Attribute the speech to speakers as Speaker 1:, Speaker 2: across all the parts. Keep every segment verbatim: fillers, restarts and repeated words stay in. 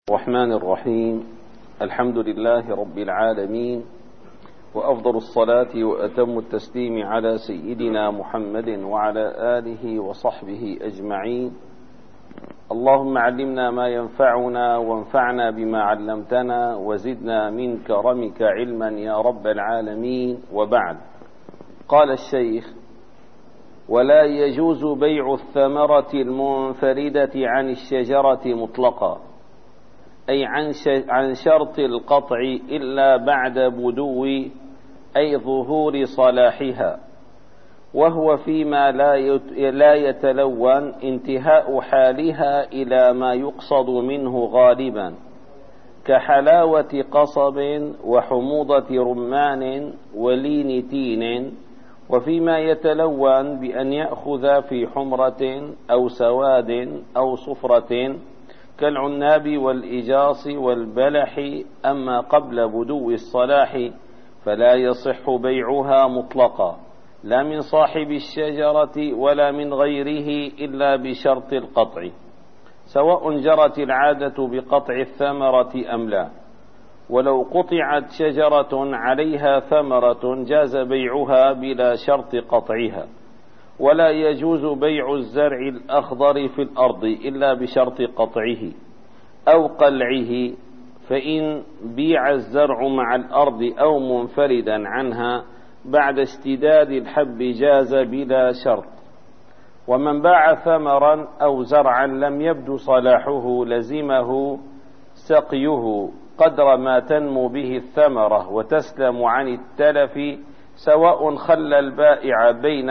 Speaker 1: الرحمن الرحيم. الحمد لله رب العالمين، وأفضل الصلاة وأتم التسليم على سيدنا محمد وعلى آله وصحبه أجمعين. اللهم علمنا ما ينفعنا وانفعنا بما علمتنا وزدنا من كرمك علما يا رب العالمين. وبعد، قال الشيخ: ولا يجوز بيع الثمرة المنفردة عن الشجرة مطلقا، أي عن شرط القطع إلا بعد بدو أي ظهور صلاحها، وهو فيما لا يتلون انتهاء حالها إلى ما يقصد منه غالبا، كحلاوة قصب وحموضة رمان ولين تين، وفيما يتلون بأن يأخذ في حمرة أو سواد أو صفرة كالعناب والإجاص والبلح. أما قبل بدو الصلاح فلا يصح بيعها مطلقا، لا من صاحب الشجرة ولا من غيره إلا بشرط القطع، سواء جرت العادة بقطع الثمرة أم لا. ولو قطعت شجرة عليها ثمرة جاز بيعها بلا شرط قطعها. ولا يجوز بيع الزرع الأخضر في الأرض إلا بشرط قطعه أو قلعه، فإن بيع الزرع مع الأرض أو منفردا عنها بعد اشتداد الحب جاز بلا شرط. ومن باع ثمرا أو زرعا لم يبدو صلاحه لزمه سقيه قدر ما تنمو به الثمرة وتسلم عن التلف، سواء خلى البائع بين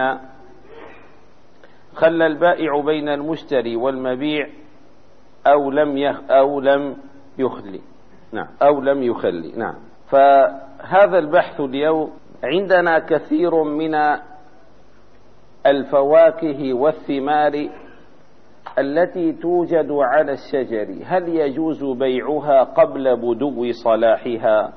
Speaker 1: خلى البائع بين المشتري والمبيع أو لم يخ أو لم يخلي نعم أو لم يخلي نعم. فهذا البحث اليوم عندنا كثير من الفواكه والثمار التي توجد على الشجر، هل يجوز بيعها قبل بدو صلاحها؟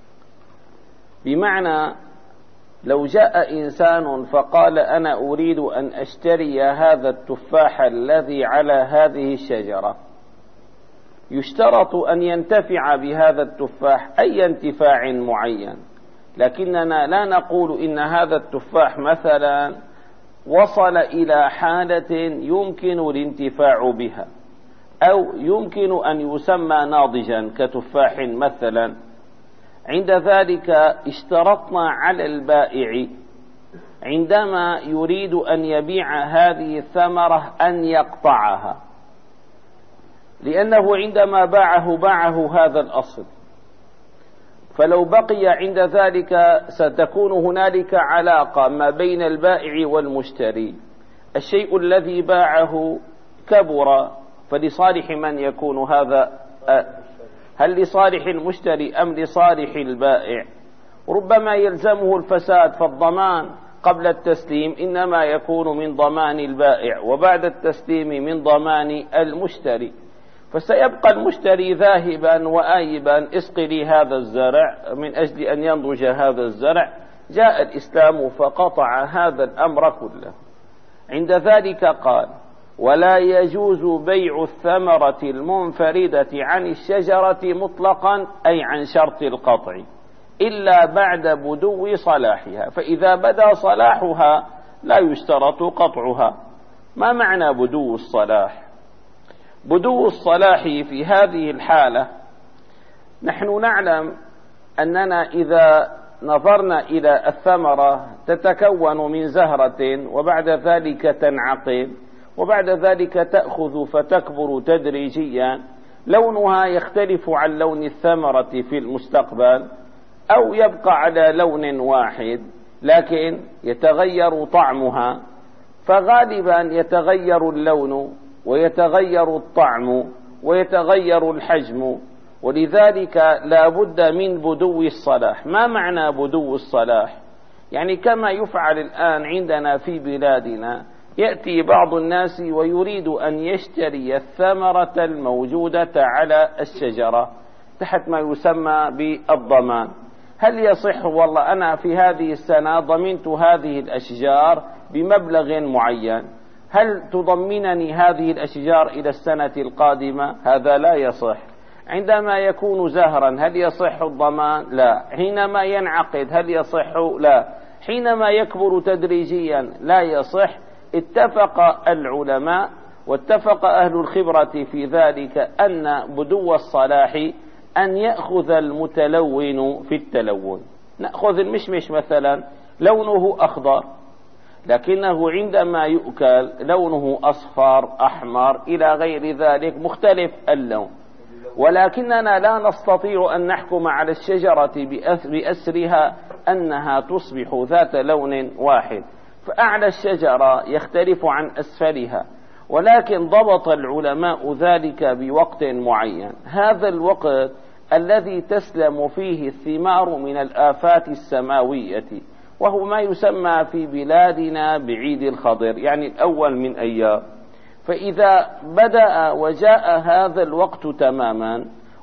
Speaker 1: بمعنى لو جاء إنسان فقال: أنا أريد أن أشتري هذا التفاح الذي على هذه الشجرة، يشترط أن ينتفع بهذا التفاح أي انتفاع معين، لكننا لا نقول إن هذا التفاح مثلا وصل إلى حالة يمكن الانتفاع بها أو يمكن أن يسمى ناضجا كتفاح مثلا. عند ذلك اشترطنا على البائع عندما يريد أن يبيع هذه الثمرة أن يقطعها، لأنه عندما باعه باعه هذا الأصل، فلو بقي عند ذلك ستكون هنالك علاقة ما بين البائع والمشتري. الشيء الذي باعه كبر، فلصالح من يكون هذا؟ هل لصالح المشتري أم لصالح البائع؟ ربما يلزمه الفساد، فالضمان قبل التسليم إنما يكون من ضمان البائع، وبعد التسليم من ضمان المشتري. فسيبقى المشتري ذاهبا وآيبا: اسق لي هذا الزرع من أجل أن ينضج هذا الزرع. جاء الإسلام فقطع هذا الأمر كله. عند ذلك قال: ولا يجوز بيع الثمرة المنفردة عن الشجرة مطلقا، أي عن شرط القطع، إلا بعد بدو صلاحها، فإذا بدا صلاحها لا يشترط قطعها. ما معنى بدو الصلاح؟ بدو الصلاح في هذه الحالة نحن نعلم أننا إذا نظرنا إلى الثمرة تتكون من زهرة، وبعد ذلك تنعقد، وبعد ذلك تأخذ فتكبر تدريجيا، لونها يختلف عن لون الثمرة في المستقبل أو يبقى على لون واحد، لكن يتغير طعمها. فغالبا يتغير اللون ويتغير الطعم ويتغير الحجم، ولذلك لا بد من بدو الصلاح. ما معنى بدو الصلاح؟ يعني كما يفعل الآن عندنا في بلادنا، يأتي بعض الناس ويريد أن يشتري الثمرة الموجودة على الشجرة تحت ما يسمى بالضمان. هل يصح والله أنا في هذه السنة ضمنت هذه الأشجار بمبلغ معين، هل تضمنني هذه الأشجار إلى السنة القادمة؟ هذا لا يصح. عندما يكون زهرا هل يصح الضمان؟ لا. حينما ينعقد هل يصح؟ لا. حينما يكبر تدريجيا لا يصح. اتفق العلماء واتفق أهل الخبرة في ذلك أن بدو الصلاح أن يأخذ المتلون في التلون. نأخذ المشمش مثلا لونه أخضر، لكنه عندما يؤكل لونه أصفر أحمر إلى غير ذلك، مختلف اللون. ولكننا لا نستطيع أن نحكم على الشجرة بأسرها أنها تصبح ذات لون واحد، فأعلى الشجرة يختلف عن أسفلها، ولكن ضبط العلماء ذلك بوقت معين. هذا الوقت الذي تسلم فيه الثمار من الآفات السماوية، وهو ما يسمى في بلادنا بعيد الخضر، يعني الأول من أيام. فإذا بدأ وجاء هذا الوقت تماما،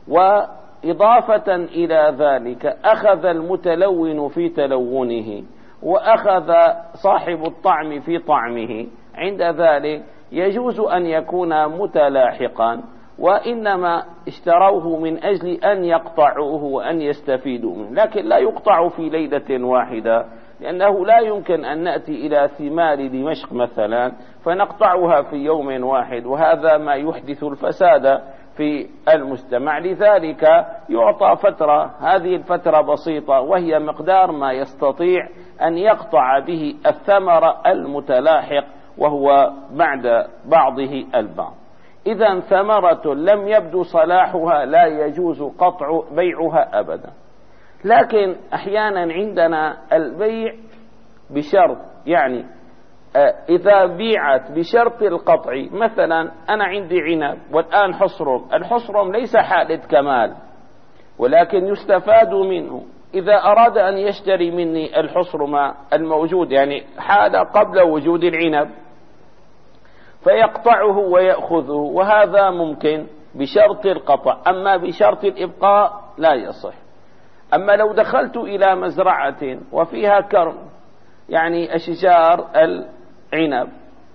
Speaker 1: وإضافة إلى ذلك أخذ المتلون في تلونه وأخذ صاحب الطعم في طعمه، عند ذلك يجوز أن يكون متلاحقا، وإنما اشتروه من أجل أن يقطعوه وأن يستفيدوا منه، لكن لا يقطع في ليلة واحدة، لأنه لا يمكن أن نأتي إلى ثمار دمشق مثلا فنقطعها في يوم واحد، وهذا ما يحدث الفساد في المجتمع. لذلك يعطى فترة، هذه الفترة بسيطة وهي مقدار ما يستطيع أن يقطع به الثمر المتلاحق، وهو بعد بعضه البعض. إذا ثمرة لم يبدو صلاحها لا يجوز قطع بيعها أبدا. لكن أحيانا عندنا البيع بشرط، يعني إذا بيعت بشرط القطع، مثلا أنا عندي عنب والآن حصرم، الحصرم ليس حالة كمال ولكن يستفاد منه. إذا أراد أن يشتري مني الحصرم الموجود، يعني حال قبل وجود العنب، فيقطعه ويأخذه، وهذا ممكن بشرط القطع. أما بشرط الإبقاء لا يصح. أما لو دخلت إلى مزرعة وفيها كرم، يعني أشجار العنب،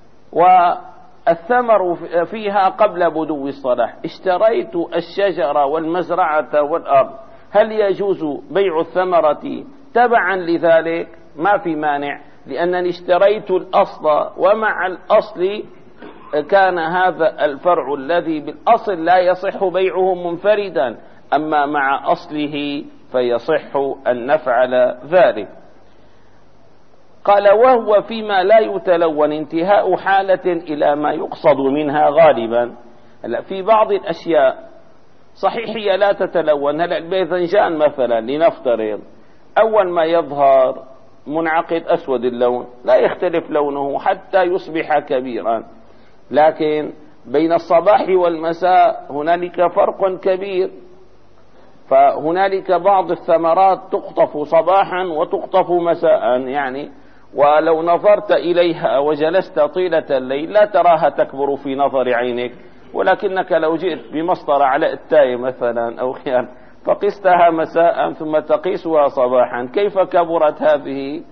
Speaker 1: والثمر فيها قبل بدو الصلاح، اشتريت الشجرة والمزرعة والأرض، هل يجوز بيع الثمرة تبعا لذلك؟ ما في مانع، لأنني اشتريت الأصل، ومع الأصل كان هذا الفرع الذي بالأصل لا يصح بيعه منفردا، أما مع أصله فيصح أن نفعل ذلك. قال: وهو فيما لا يتلون انتهاء حالة إلى ما يقصد منها غالبا. في بعض الأشياء صحيح هي لا تتلون، هلا الباذنجان مثلا لنفترض أول ما يظهر منعقد أسود اللون، لا يختلف لونه حتى يصبح كبيرا، لكن بين الصباح والمساء هنالك فرق كبير، فهنالك بعض الثمرات تقطف صباحا وتقطف مساء، يعني ولو نظرت إليها وجلست طيلة الليل لا تراها تكبر في نظر عينك، ولكنك لو جئت بمسطرة على التاي مثلا أو خيار فقستها مساء ثم تقيسها صباحا، كيف كبرت هذه؟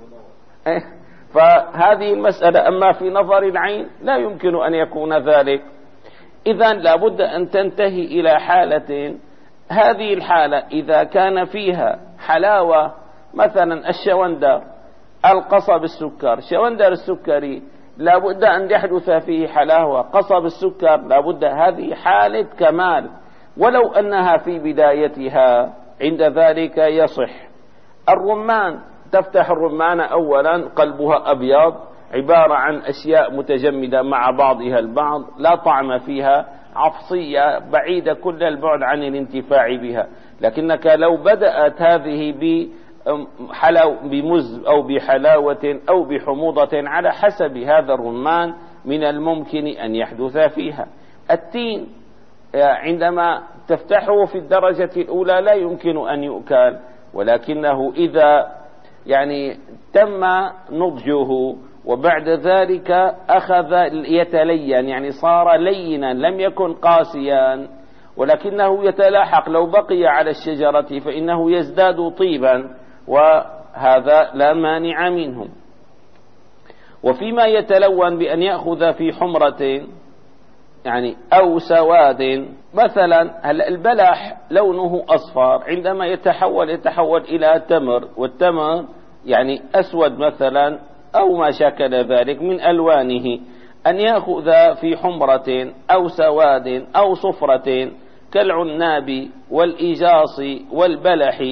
Speaker 1: فهذه المسألة. أما في نظر العين لا يمكن أن يكون ذلك. إذن لابد أن تنتهي إلى حالة، هذه الحالة إذا كان فيها حلاوة، مثلا الشوندر، القصب السكر، شوندر السكري لابد أن يحدث فيه حلاوة، قصب السكر لابد، هذه حالة كمال، ولو أنها في بدايتها عند ذلك يصح. الرمان، تفتح الرمان أولا قلبها أبيض، عبارة عن أشياء متجمدة مع بعضها البعض، لا طعم فيها، عفصية بعيدة كل البعد عن الانتفاع بها، لكنك لو بدأت هذه بحلاو بمز أو بحلاوة أو بحموضة على حسب هذا الرمان من الممكن أن يحدث فيها. التين عندما تفتحه في الدرجة الأولى لا يمكن أن يؤكل، ولكنه إذا يعني تم نضجه وبعد ذلك أخذ يتلين، يعني صار لينا لم يكن قاسيا، ولكنه يتلاحق، لو بقي على الشجرة فإنه يزداد طيبا، وهذا لا مانع منه. وفيما يتلون بأن يأخذ في حمرة، يعني أو سواد. مثلا البلح لونه أصفر، عندما يتحول يتحول إلى تمر، والتمر يعني أسود مثلا أو ما شاكل ذلك من ألوانه، أن يأخذ في حمرة أو سواد أو صفرة كالعناب والإجاص والبلح.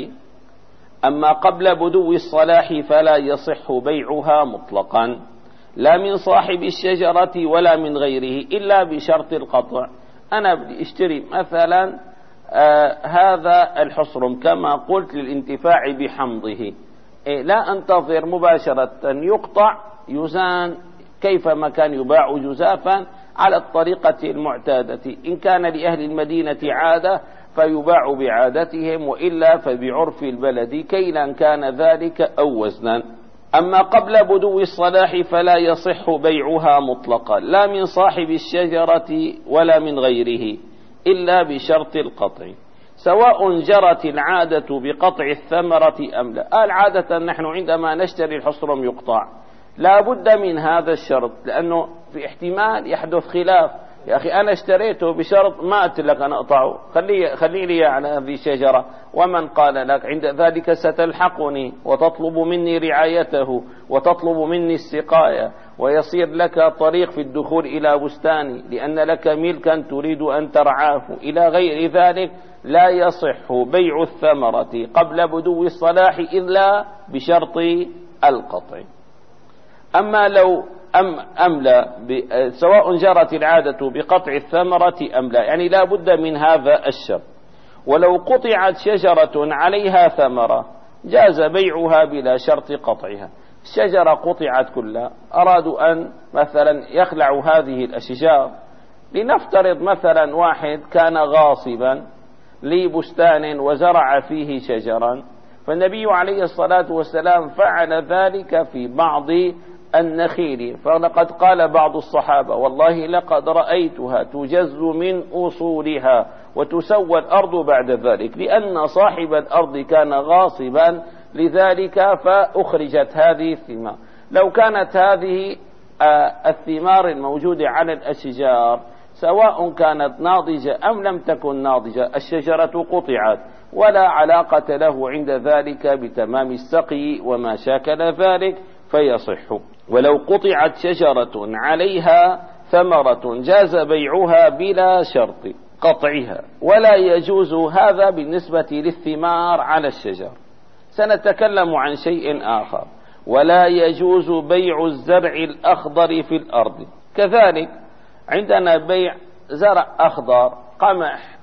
Speaker 1: أما قبل بدو الصلاح فلا يصح بيعها مطلقا، لا من صاحب الشجرة ولا من غيره، إلا بشرط القطع. أنا بدي اشتري مثلا آه هذا الحصرم كما قلت للانتفاع بحمضه، إيه لا أنتظر مباشرة يقطع يزان كيفما كان يباع جزافا على الطريقة المعتادة. إن كان لأهل المدينة عادة فيباع بعادتهم، وإلا فبعرف البلد كيلا كان ذلك أو وزنا. أما قبل بدو الصلاح فلا يصح بيعها مطلقا، لا من صاحب الشجرة ولا من غيره، إلا بشرط القطع، سواء جرت العادة بقطع الثمرة أم لا. العادة نحن عندما نشتري الحصرم يقطع، لا بد من هذا الشرط، لأنه في احتمال يحدث خلاف. يا أخي أنا اشتريته بشرط ما قلت لك أنا أقطعه، خلي, خلي لي على هذه الشجرة، ومن قال لك عند ذلك ستلحقني وتطلب مني رعايته وتطلب مني السقاية، ويصير لك طريق في الدخول إلى بستاني لأن لك ملكا تريد أن ترعاه إلى غير ذلك، لا يصح بيع الثمرة قبل بدو الصلاح إلا بشرط القطع. أما لو أم, أم لا، سواء جرت العادة بقطع الثمرة أم لا، يعني لا بد من هذا الشرط. ولو قطعت شجرة عليها ثمرة جاز بيعها بلا شرط قطعها. الشجرة قطعت كلها، أرادوا أن مثلا يخلعوا هذه الأشجار، لنفترض مثلا واحد كان غاصبا لبستان وزرع فيه شجرا، فالنبي عليه الصلاة والسلام فعل ذلك في بعض النخيل، فلقد قال بعض الصحابة والله لقد رأيتها تجز من أصولها وتسوى الأرض بعد ذلك، لأن صاحب الأرض كان غاصبا لذلك فأخرجت هذه الثمار. لو كانت هذه الثمار الموجودة على الأشجار سواء كانت ناضجة أم لم تكن ناضجة، الشجرة قطعت ولا علاقة له عند ذلك بتمام السقي وما شاكل ذلك فيصح. ولو قطعت شجرة عليها ثمرة جاز بيعها بلا شرط قطعها، ولا يجوز هذا بالنسبة للثمار على الشجر. سنتكلم عن شيء آخر، ولا يجوز بيع الزرع الأخضر في الأرض. كذلك عندنا بيع زرع أخضر، قمح،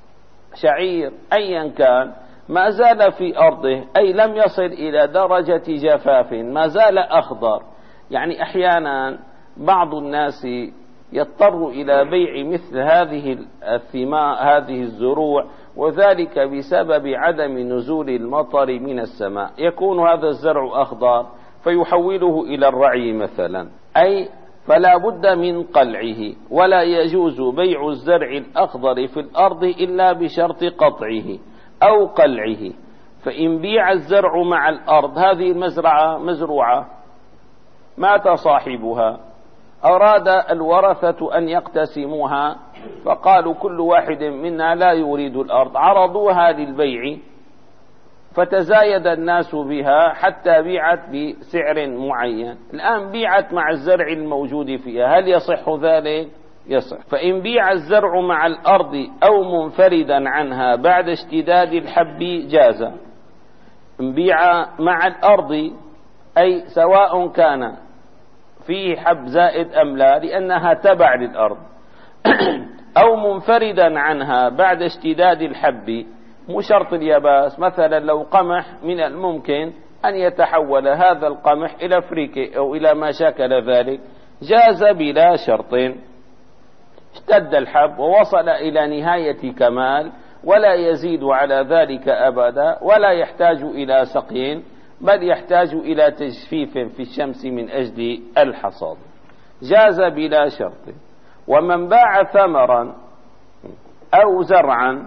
Speaker 1: شعير، أيا كان، ما زال في أرضه، أي لم يصل إلى درجة جفاف، ما زال أخضر. يعني أحيانا بعض الناس يضطر إلى بيع مثل هذه الثمار هذه الزروع، وذلك بسبب عدم نزول المطر من السماء. يكون هذا الزرع أخضر فيحوله إلى الرعي مثلا، أي فلا بد من قلعه، ولا يجوز بيع الزرع الأخضر في الأرض إلا بشرط قطعه أو قلعه. فإن بيع الزرع مع الأرض، هذه المزرعة مزروعة مات صاحبها، أراد الورثة أن يقتسموها، فقالوا كل واحد منا لا يريد الأرض، عرضوها للبيع، فتزايد الناس بها حتى بيعت بسعر معين. الآن بيعت مع الزرع الموجود فيها، هل يصح ذلك؟ يصح. فإن بيع الزرع مع الأرض أو منفردا عنها بعد اشتداد الحب جاز. إن بيع مع الأرض أي سواء كان فيه حب زائد أم لا، لأنها تبع للأرض، أو منفردا عنها بعد اشتداد الحب، مو شرط اليابس. مثلا لو قمح من الممكن أن يتحول هذا القمح إلى فريكة أو إلى ما شاكل ذلك، جاز بلا شرط. اشتد الحب ووصل إلى نهاية كمال، ولا يزيد على ذلك أبدا، ولا يحتاج إلى سقي، بل يحتاج إلى تجفيف في الشمس من أجل الحصاد، جاز بلا شرط. ومن باع ثمرا أو زرعا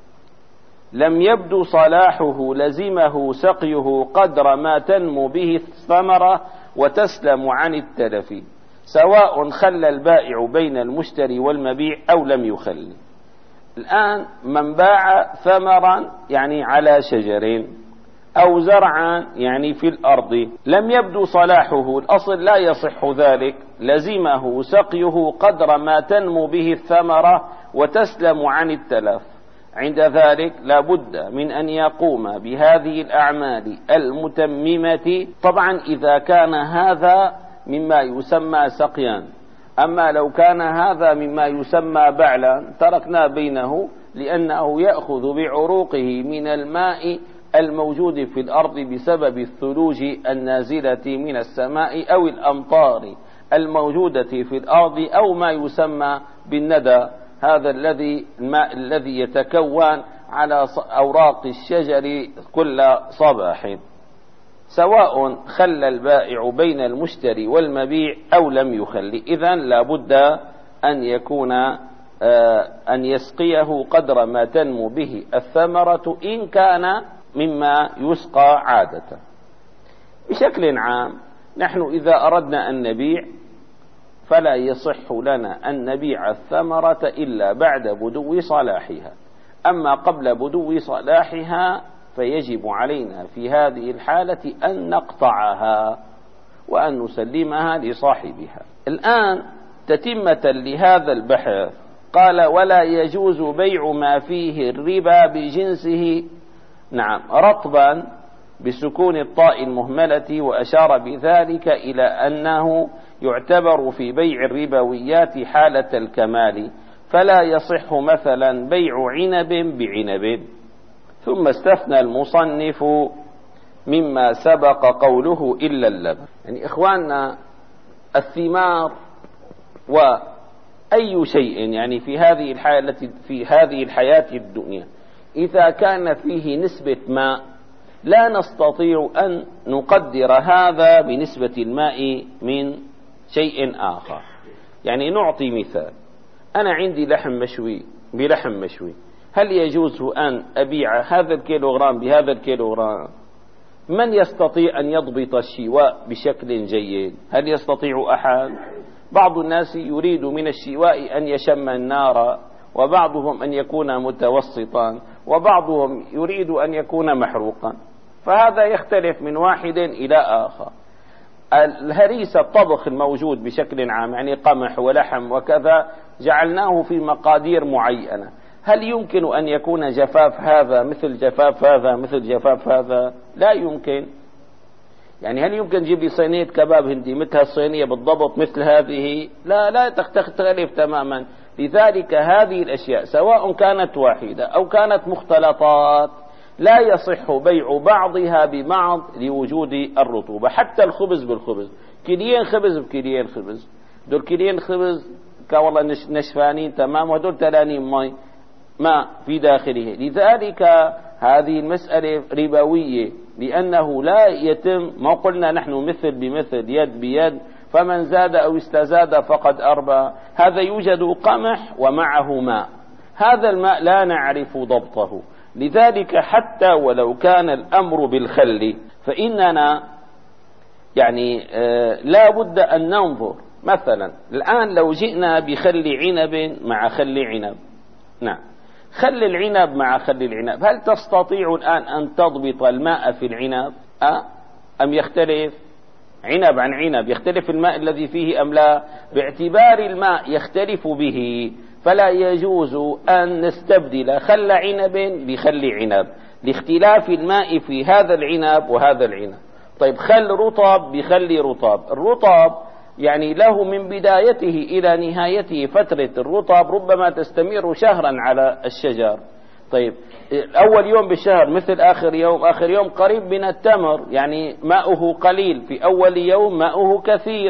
Speaker 1: لم يبدو صلاحه لزمه سقيه قدر ما تنمو به الثمرة وتسلم عن التلف، سواء خلى البائع بين المشتري والمبيع أو لم يخلي. الآن من باع ثمرا يعني على شجر أو زرعا يعني في الأرض لم يبدو صلاحه، الأصل لا يصح ذلك، لزمه سقيه قدر ما تنمو به الثمرة وتسلم عن التلف. عند ذلك لا بد من أن يقوم بهذه الأعمال المتممة، طبعا إذا كان هذا مما يسمى سقيا. أما لو كان هذا مما يسمى بعلا تركنا بينه، لأنه يأخذ بعروقه من الماء الموجود في الأرض بسبب الثلوج النازلة من السماء أو الأمطار الموجودة في الأرض أو ما يسمى بالندى، هذا الذي الماء الذي يتكون على أوراق الشجر كل صباح. سواء خلى البائع بين المشتري والمبيع أو لم يخلي، إذن لا بد أن يكون أن يسقيه قدر ما تنمو به الثمرة إن كان مما يسقى عادة. بشكل عام نحن إذا أردنا أن نبيع فلا يصح لنا أن نبيع الثمرة إلا بعد بدو صلاحها، أما قبل بدو صلاحها فيجب علينا في هذه الحالة أن نقطعها وأن نسلمها لصاحبها. الآن تتمة لهذا البحث قال: ولا يجوز بيع ما فيه الربا بجنسه، نعم، رطبا بسكون الطاء المهملة، وأشار بذلك إلى أنه يعتبر في بيع الربويات حالة الكمال، فلا يصح مثلا بيع عنب بعنب. ثم استثنى المصنف مما سبق قوله إلا اللبن. يعني إخواننا الثمار وأي شيء يعني في هذه الحالة في هذه الحياة الدنيا إذا كان فيه نسبة ماء لا نستطيع أن نقدر هذا بنسبة الماء من شيء آخر. يعني نعطي مثال: أنا عندي لحم مشوي بلحم مشوي، هل يجوز أن أبيع هذا الكيلوغرام بهذا الكيلوغرام؟ من يستطيع أن يضبط الشواء بشكل جيد؟ هل يستطيع أحد؟ بعض الناس يريد من الشواء أن يشم النار، وبعضهم أن يكون متوسطا، وبعضهم يريد أن يكون محروقا، فهذا يختلف من واحد إلى آخر. الهريسة الطبخ الموجود بشكل عام يعني قمح ولحم وكذا جعلناه في مقادير معينة، هل يمكن أن يكون جفاف هذا مثل جفاف هذا مثل جفاف هذا؟ لا يمكن. يعني هل يمكن تجيب لي صينية كباب هندي مثل الصينية بالضبط مثل هذه؟ لا لا تختلف تماما. لذلك هذه الأشياء سواء كانت واحدة أو كانت مختلطات لا يصح بيع بعضها ببعض لوجود الرطوبة. حتى الخبز بالخبز، كيلين خبز بكيلين خبز، دول كيلين خبز كوالله نشفانين تمام، ودول تلانين ماء ما في داخله. لذلك هذه المسألة ربوية، لأنه لا يتم، ما قلنا نحن مثل بمثل يد بيد، فمن زاد أو استزاد فقد أربى. هذا يوجد قمح ومعه ماء، هذا الماء لا نعرف ضبطه. لذلك حتى ولو كان الأمر بالخل فإننا يعني آه لا بد أن ننظر. مثلا الآن لو جئنا بخل عنب مع خل عنب، نعم، خل العنب مع خل العنب، هل تستطيع الآن أن تضبط الماء في العنب أه؟ أم يختلف؟ عنب عن عنب يختلف الماء الذي فيه أم لا؟ باعتبار الماء يختلف به، فلا يجوز أن نستبدل خل عنب بخل عنب لاختلاف الماء في هذا العنب وهذا العنب. طيب خل رطب بخل رطب، الرطب يعني له من بدايته إلى نهايته فترة الرطب ربما تستمر شهرا على الشجر. طيب أول يوم بالشهر مثل آخر يوم، آخر يوم قريب من التمر، يعني ماؤه قليل، في أول يوم ماؤه كثير،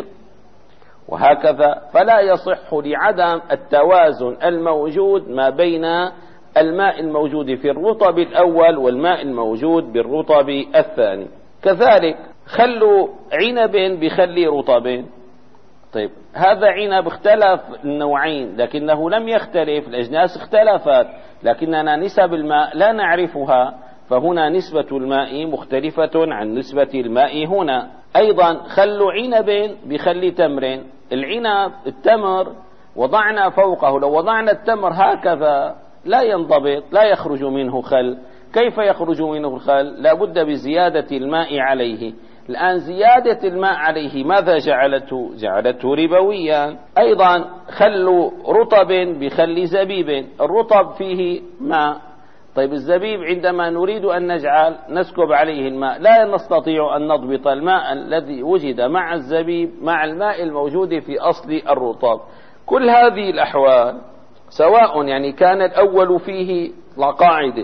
Speaker 1: وهكذا. فلا يصح لعدم التوازن الموجود ما بين الماء الموجود في الرطب الأول والماء الموجود بالرطب الثاني. كذلك خل عنب بخل رطب، طيب هذا عنب اختلف النوعين لكنه لم يختلف، الأجناس اختلفت، لكننا نسب الماء لا نعرفها، فهنا نسبة الماء مختلفة عن نسبة الماء هنا. أيضا خل عنب بخل تمر، العنب التمر وضعنا فوقه، لو وضعنا التمر هكذا لا ينضبط، لا يخرج منه خل. كيف يخرج منه الخل؟ لا بد بزيادة الماء عليه. الآن زيادة الماء عليه ماذا جعلته؟ جعلته ربويا. أيضا خل رطب بخل زبيب، الرطب فيه ماء، طيب الزبيب عندما نريد أن نجعل نسكب عليه الماء لا نستطيع أن نضبط الماء الذي وجد مع الزبيب مع الماء الموجود في أصل الرطب. كل هذه الأحوال سواء يعني كان الأول فيه قاعدة،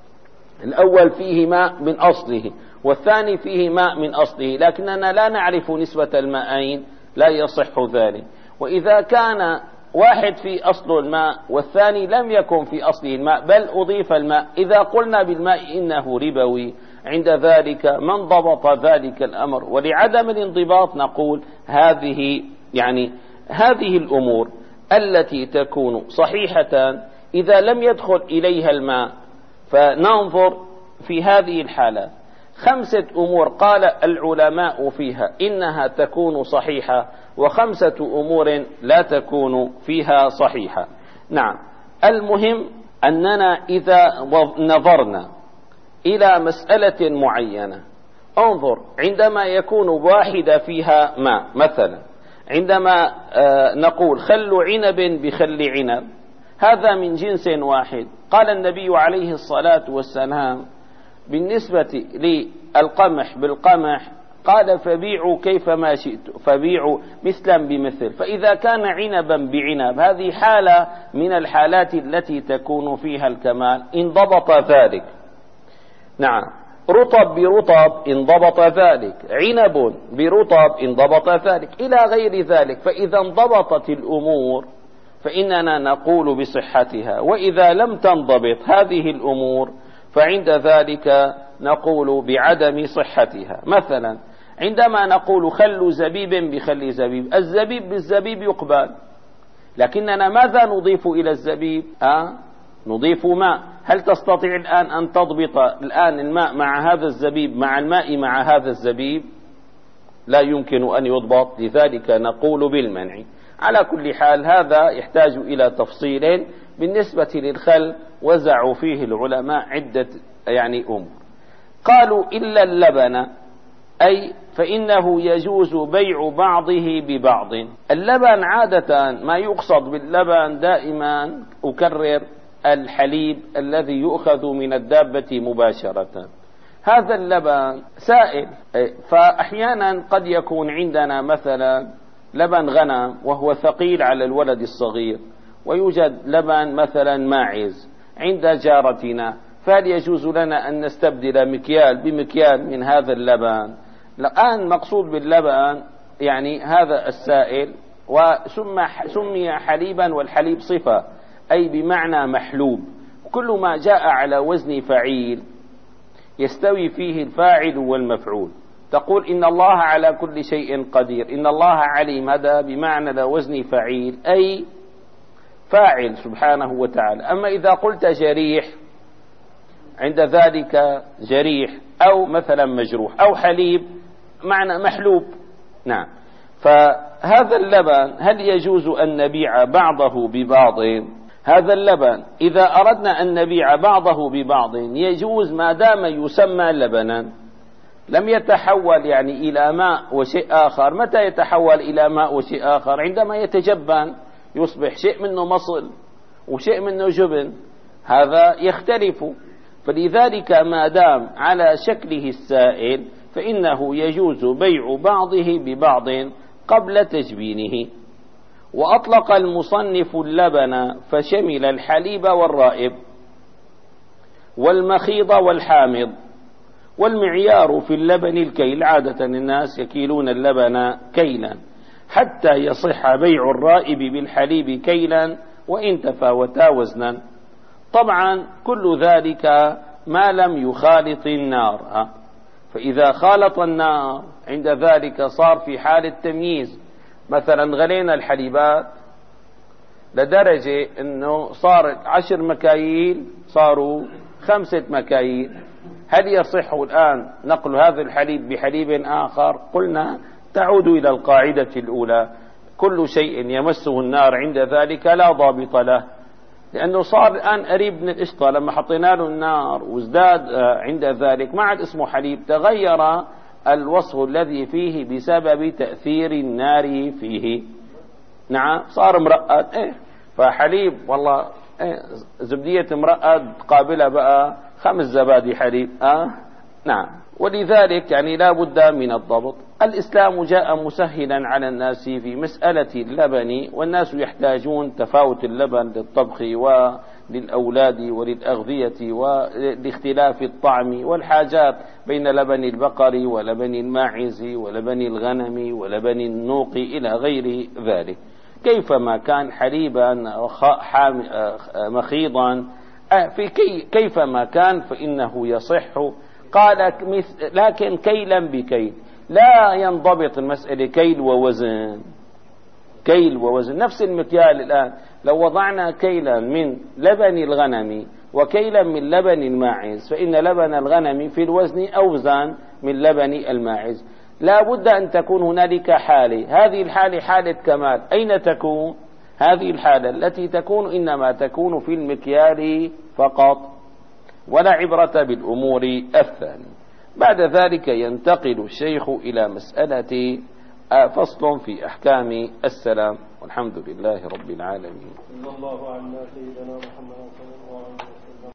Speaker 1: الأول فيه ماء من أصله والثاني فيه ماء من أصله، لكننا لا نعرف نسبة الماءين، لا يصح ذلك. وإذا كان واحد في أصل الماء والثاني لم يكن في أصله الماء بل أضيف الماء، إذا قلنا بالماء إنه ربوي، عند ذلك من ضبط ذلك الأمر. ولعدم الانضباط نقول هذه يعني هذه الأمور التي تكون صحيحة إذا لم يدخل إليها الماء فننظر في هذه الحالة. خمسة أمور قال العلماء فيها إنها تكون صحيحة، وخمسة أمور لا تكون فيها صحيحة. نعم، المهم أننا إذا نظرنا إلى مسألة معينة انظر، عندما يكون واحدة فيها ماء، مثلا عندما نقول خل عنب بخل عنب، هذا من جنس واحد. قال النبي عليه الصلاة والسلام بالنسبة للقمح بالقمح قال فبيعوا كيفما شئتم، فبيعوا مثلا بمثل. فإذا كان عنبا بعنب هذه حالة من الحالات التي تكون فيها الكمال، انضبط ذلك. نعم، رطب برطب انضبط ذلك، عنب برطب انضبط ذلك، إلى غير ذلك. فإذا انضبطت الأمور فإننا نقول بصحتها، وإذا لم تنضبط هذه الأمور فعند ذلك نقول بعدم صحتها. مثلا عندما نقول خل زبيب بخل زبيب، الزبيب بالزبيب يقبل، لكننا ماذا نضيف إلى الزبيب؟ أه؟ نضيف ماء. هل تستطيع الآن أن تضبط الآن الماء مع هذا الزبيب مع الماء مع هذا الزبيب؟ لا يمكن أن يضبط، لذلك نقول بالمنع. على كل حال هذا يحتاج إلى تفصيل. بالنسبة للخل وزعوا فيه العلماء عدة يعني أمور. قالوا إلا اللبن، أي فإنه يجوز بيع بعضه ببعض. اللبن عادة ما يقصد باللبن دائما أكرر الحليب الذي يؤخذ من الدابة مباشرة. هذا اللبن سائل، فأحيانا قد يكون عندنا مثلا لبن غنم وهو ثقيل على الولد الصغير، ويوجد لبن مثلا ماعز عند جارتنا، فهل يجوز لنا أن نستبدل مكيال بمكيال من هذا اللبن؟ الآن مقصود باللبن يعني هذا السائل، وسمي حليبا، والحليب صفة أي بمعنى محلوب. كل ما جاء على وزن فعيل يستوي فيه الفاعل والمفعول. تقول إن الله على كل شيء قدير، إن الله عليم، هذا بمعنى لا وزن فعيل أي فاعل سبحانه وتعالى. أما إذا قلت جريح عند ذلك جريح، أو مثلا مجروح، أو حليب معنى محلوب. نعم، فهذا اللبن هل يجوز أن نبيع بعضه ببعض؟ هذا اللبن إذا أردنا أن نبيع بعضه ببعض يجوز ما دام يسمى لبنا، لم يتحول يعني إلى ماء وشيء آخر. متى يتحول إلى ماء وشيء آخر؟ عندما يتجبن، يصبح شيء منه مصل وشيء منه جبن، هذا يختلف. فلذلك ما دام على شكله السائل فإنه يجوز بيع بعضه ببعض قبل تجبينه. وأطلق المصنف اللبن فشمل الحليب والرائب والمخيض والحامض. والمعيار في اللبن الكيل، عادة الناس يكيلون اللبن كيلا حتى يصح بيع الرائب بالحليب كيلا وإن تفاوتا وزنا. طبعا كل ذلك ما لم يخالط النار، فإذا خالط النار عند ذلك صار في حال التمييز. مثلا غلينا الحليبات لدرجة أنه صار عشر مكاييل صاروا خمسة مكاييل، هل يصح الآن نقل هذا الحليب بحليب آخر؟ قلنا تعود إلى القاعدة الأولى، كل شيء يمسه النار عند ذلك لا ضابط له، لأنه صار الآن قريب من القشطة، لما حطينا له النار وازداد عند ذلك ما عاد اسمه حليب، تغير الوصف الذي فيه بسبب تأثير النار فيه. نعم صار مرقد، إيه فحليب والله إيه زبدية مرقد قابلة بقى خمس زبادي حليب. آه نعم. ولذلك يعني لا بد من الضبط. الإسلام جاء مسهلا على الناس في مسألة اللبن، والناس يحتاجون تفاوت اللبن للطبخ وللأولاد وللأغذية ولاختلاف الطعم والحاجات بين لبن البقر ولبن الماعز ولبن الغنم ولبن النوق إلى غير ذلك. كيفما كان حليبا مخيضا في كيفما كان فإنه يصح. قال لكن كيلا بكيل، لا ينضبط المسألة كيل ووزن، كيل ووزن نفس المكيال. الآن لو وضعنا كيلا من لبن الغنم وكيلا من لبن الماعز فإن لبن الغنم في الوزن أوزن من لبن الماعز. لا بد أن تكون هنالك حالة، هذه الحالة حالة كمال. أين تكون هذه الحالة؟ التي تكون إنما تكون في المكيال فقط، ولا عبرة بالأمور الثانية. بعد ذلك ينتقل الشيخ إلى مسألة فصل في أحكام السلام، والحمد لله رب العالمين.